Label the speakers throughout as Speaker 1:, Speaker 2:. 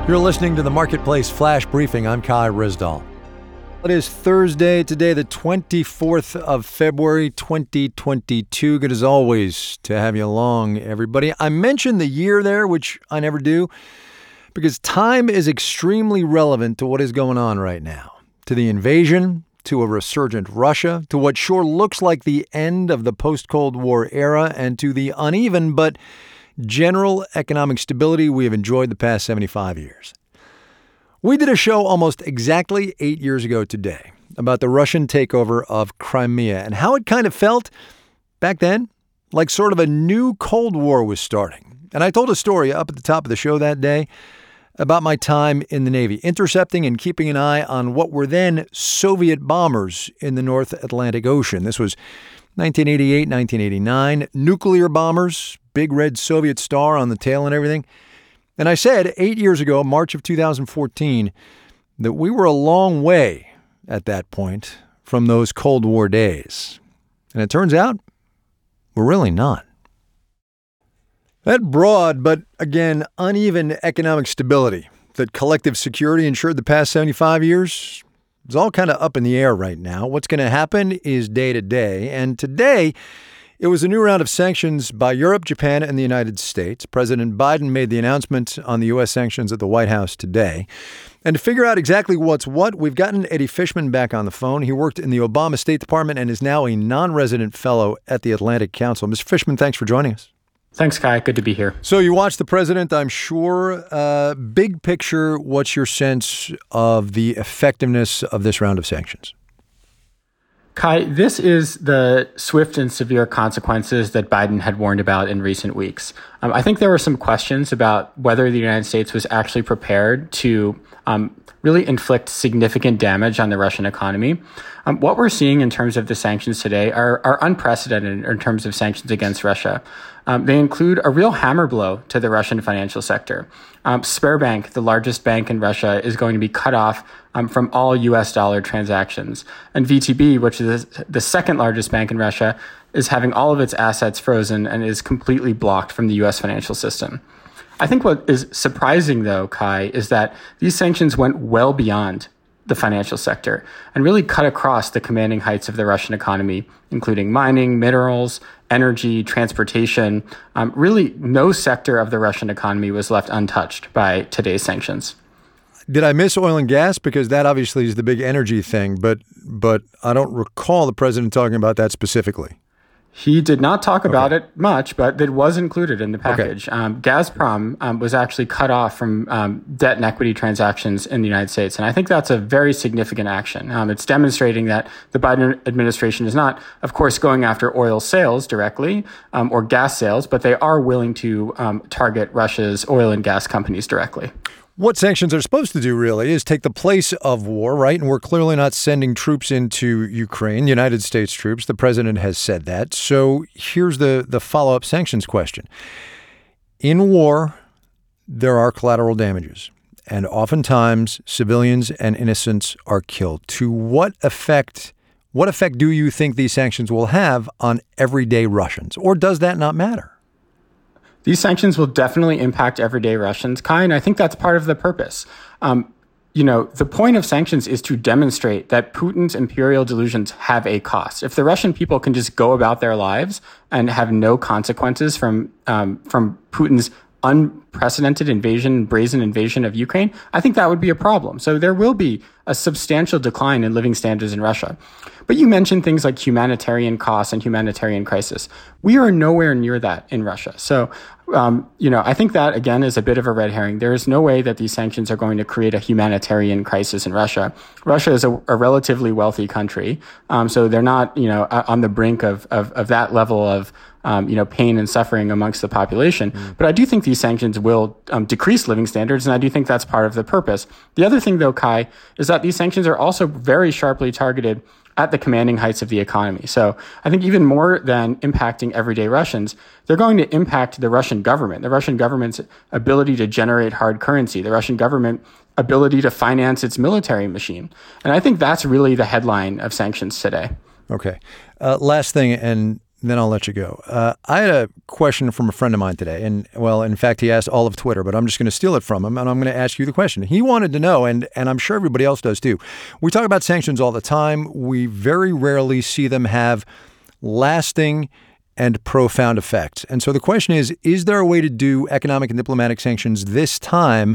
Speaker 1: You're listening to the Marketplace Flash Briefing. I'm Kai Ryssdal. It is Thursday today, the 24th of February, 2022. Good as always to have you along, everybody. I mentioned the year there, which I never do, because time is extremely relevant to what is going on right now. To the invasion, to a resurgent Russia, to what sure looks like the end of the post-Cold War era, and to the uneven but general economic stability we have enjoyed the past 75 years. We did a show almost exactly 8 years ago today about the Russian takeover of Crimea and how it kind of felt back then like sort of a new Cold War was starting. And I told a story up at the top of the show that day about my time in the Navy, intercepting and keeping an eye on what were then Soviet bombers in the North Atlantic Ocean. This was 1988, 1989, nuclear bombers, big red Soviet star on the tail and everything. And I said 8 years ago, March of 2014, that we were a long way at that point from those Cold War days. And it turns out we're really not. That broad, but again, uneven economic stability that collective security ensured the past 75 years is all kind of up in the air right now. What's going to happen is day to day. And today, it was a new round of sanctions by Europe, Japan, and the United States. President Biden made the announcement on the U.S. sanctions at the White House today. And to figure out exactly what's what, we've gotten Eddie Fishman back on the phone. He worked in the Obama State Department and is now a non-resident fellow at the Atlantic Council. Mr. Fishman, thanks for joining us.
Speaker 2: Thanks, Kai. Good to be here.
Speaker 1: So you watched the president, I'm sure. Big picture, what's your sense of the effectiveness of this round of sanctions?
Speaker 2: Kai, this is the swift and severe consequences that Biden had warned about in recent weeks. I think there were some questions about whether the United States was actually prepared to really inflict significant damage on the Russian economy. What we're seeing in terms of the sanctions today are unprecedented in terms of sanctions against Russia. They include a real hammer blow to the Russian financial sector. Sberbank, the largest bank in Russia, is going to be cut off from all U.S. dollar transactions. And VTB, which is the second largest bank in Russia, is having all of its assets frozen and is completely blocked from the U.S. financial system. I think what is surprising, though, Kai, is that these sanctions went well beyond the financial sector and really cut across the commanding heights of the Russian economy, including mining, minerals, energy, transportation. Really, no sector of the Russian economy was left untouched by today's sanctions.
Speaker 1: Did I miss oil and gas? Because that obviously is the big energy thing, but I don't recall the president talking about that specifically.
Speaker 2: He did not talk about it much, but it was included in the package. Gazprom was actually cut off from debt and equity transactions in the United States. And I think that's a very significant action. It's demonstrating that the Biden administration is not, of course, going after oil sales directly or gas sales, but they are willing to target Russia's oil and gas companies directly.
Speaker 1: What sanctions are supposed to do, really, is take the place of war, right? And we're clearly not sending troops into Ukraine, United States troops. The president has said that. So here's the follow-up sanctions question. In war, there are collateral damages, and oftentimes civilians and innocents are killed. To what effect do you think these sanctions will have on everyday Russians? Or does that not matter?
Speaker 2: These sanctions will definitely impact everyday Russians, Kai, and I think that's part of the purpose. The point of sanctions is to demonstrate that Putin's imperial delusions have a cost. If the Russian people can just go about their lives and have no consequences from Putin's unprecedented brazen invasion of Ukraine, I think that would be a problem. So there will be a substantial decline in living standards in Russia. But you mentioned things like humanitarian costs and humanitarian crisis. We are nowhere near that in Russia. So, I think that, again, is a bit of a red herring. There is no way that these sanctions are going to create a humanitarian crisis in Russia. Russia is a relatively wealthy country. So they're not, on the brink of that level of pain and suffering amongst the population. But I do think these sanctions will decrease living standards, and I do think that's part of the purpose. The other thing, though, Kai, is that these sanctions are also very sharply targeted at the commanding heights of the economy. So I think even more than impacting everyday Russians, they're going to impact the Russian government's ability to generate hard currency, the Russian government ability to finance its military machine. And I think that's really the headline of sanctions today.
Speaker 1: Okay. Last thing, and then I'll let you go. I had a question from a friend of mine today. And, well, in fact, he asked all of Twitter, but I'm just going to steal it from him, and I'm going to ask you the question. He wanted to know, and I'm sure everybody else does too. We talk about sanctions all the time. We very rarely see them have lasting and profound effects. And so the question is there a way to do economic and diplomatic sanctions this time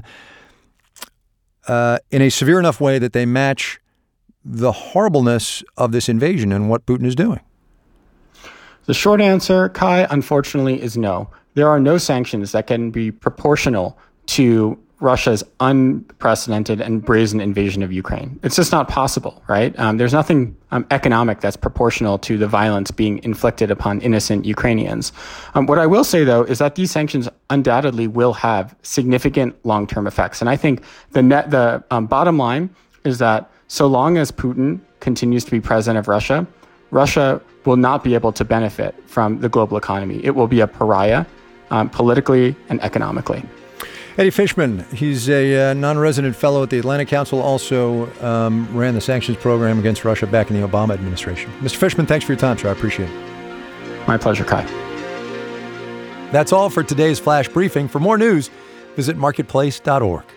Speaker 1: in a severe enough way that they match the horribleness of this invasion and what Putin is doing?
Speaker 2: The short answer, Kai, unfortunately, is no. There are no sanctions that can be proportional to Russia's unprecedented and brazen invasion of Ukraine. It's just not possible, right? There's nothing economic that's proportional to the violence being inflicted upon innocent Ukrainians. What I will say, though, is that these sanctions undoubtedly will have significant long-term effects. And I think the bottom line is that so long as Putin continues to be president of Russia, Russia will not be able to benefit from the global economy. It will be a pariah politically and economically.
Speaker 1: Eddie Fishman, he's a non-resident fellow at the Atlantic Council, also ran the sanctions program against Russia back in the Obama administration. Mr. Fishman, thanks for your time, sir. I appreciate it.
Speaker 2: My pleasure, Kai.
Speaker 1: That's all for today's Flash Briefing. For more news, visit marketplace.org.